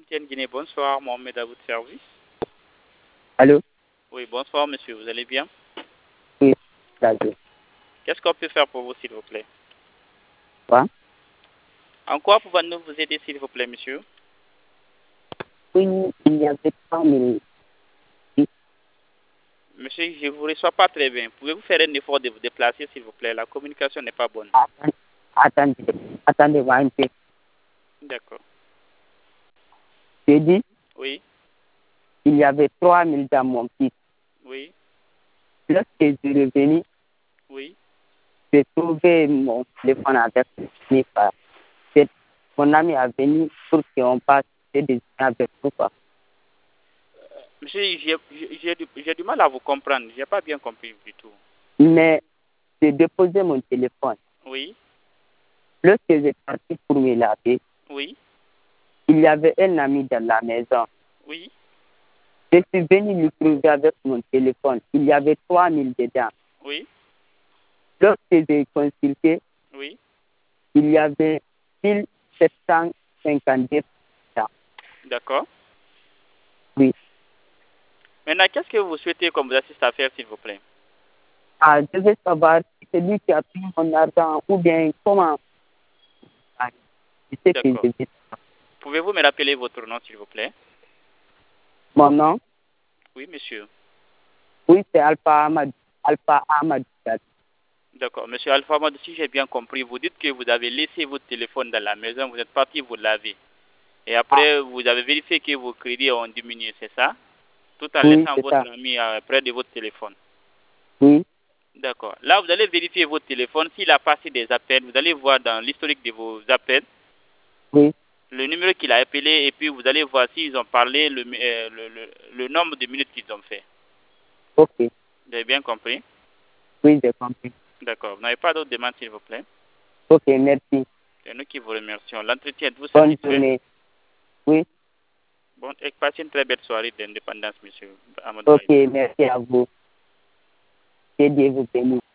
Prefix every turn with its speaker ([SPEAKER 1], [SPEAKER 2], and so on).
[SPEAKER 1] MTN Guinée, bonsoir, Mohamed à votre service.
[SPEAKER 2] Allô?
[SPEAKER 1] Oui, bonsoir monsieur, vous allez bien?
[SPEAKER 2] Oui, d'accord.
[SPEAKER 1] Qu'est-ce qu'on peut faire pour vous s'il vous plaît?
[SPEAKER 2] Quoi?
[SPEAKER 1] En quoi pouvons-nous vous aider s'il vous plaît monsieur?
[SPEAKER 2] Oui, il y avait 3 000.
[SPEAKER 1] Monsieur, je ne vous reçois pas très bien. Pouvez-vous faire un effort de vous déplacer s'il vous plaît? La communication n'est pas bonne.
[SPEAKER 2] Attendez, attendez-moi un peu.
[SPEAKER 1] D'accord.
[SPEAKER 2] J'ai dit,
[SPEAKER 1] Oui,
[SPEAKER 2] il y avait 3 000 dans mon fils.
[SPEAKER 1] oui,
[SPEAKER 2] Lorsque je suis revenu,
[SPEAKER 1] oui.
[SPEAKER 2] j'ai trouvé mon téléphone avec lui. Mon ami est venu pour qu'on passe des avec nous.
[SPEAKER 1] Monsieur, j'ai du mal à vous comprendre. Je n'ai pas bien compris du tout.
[SPEAKER 2] Mais j'ai déposé mon téléphone.
[SPEAKER 1] Oui,
[SPEAKER 2] Lorsque j'ai parti pour me laver,
[SPEAKER 1] oui,
[SPEAKER 2] il y avait un ami dans la maison.
[SPEAKER 1] oui.
[SPEAKER 2] Je suis venu lui trouver avec mon téléphone. Il y avait 3 000 dedans.
[SPEAKER 1] Oui,
[SPEAKER 2] Lorsque j'ai consulté,
[SPEAKER 1] oui.
[SPEAKER 2] il y avait 1752 dedans.
[SPEAKER 1] D'accord.
[SPEAKER 2] Oui.
[SPEAKER 1] Maintenant, qu'est-ce que vous souhaitez qu'on vous assiste à faire s'il vous plaît?
[SPEAKER 2] Ah, je veux savoir si c'est lui qui a pris mon argent ou bien comment. Ah, je sais que
[SPEAKER 1] D'accord.
[SPEAKER 2] je vais.
[SPEAKER 1] Pouvez-vous me rappeler votre nom s'il vous plaît?
[SPEAKER 2] Mon nom,
[SPEAKER 1] Oui monsieur.
[SPEAKER 2] oui, c'est Alpha Ahmad. Alpha Ahmad.
[SPEAKER 1] D'accord. Monsieur Alpha, si j'ai bien compris, vous dites que vous avez laissé votre téléphone dans la maison, vous êtes parti vous laver. Et après, vous avez vérifié que vos crédits ont diminué, c'est ça? Tout en
[SPEAKER 2] Oui,
[SPEAKER 1] laissant
[SPEAKER 2] c'est
[SPEAKER 1] votre
[SPEAKER 2] ça.
[SPEAKER 1] ami près de votre téléphone.
[SPEAKER 2] Oui,
[SPEAKER 1] D'accord. Là, vous allez vérifier votre téléphone. S'il a passé des appels, vous allez voir dans l'historique de vos appels
[SPEAKER 2] oui.
[SPEAKER 1] le numéro qu'il a appelé et puis vous allez voir s'ils ont parlé, le nombre de minutes qu'ils ont fait.
[SPEAKER 2] Ok.
[SPEAKER 1] Vous avez bien compris?
[SPEAKER 2] Oui, j'ai compris.
[SPEAKER 1] D'accord. Vous n'avez pas d'autres demandes, s'il vous plaît?
[SPEAKER 2] Ok, merci.
[SPEAKER 1] C'est nous qui vous remercions. L'entretien, êtes-vous
[SPEAKER 2] Bonne
[SPEAKER 1] satisfait?
[SPEAKER 2] journée. Oui.
[SPEAKER 1] Bon, et passez une très belle soirée d'indépendance, monsieur Amadou
[SPEAKER 2] Ok,
[SPEAKER 1] Aïda.
[SPEAKER 2] merci à vous. Que Dieu vous bénisse.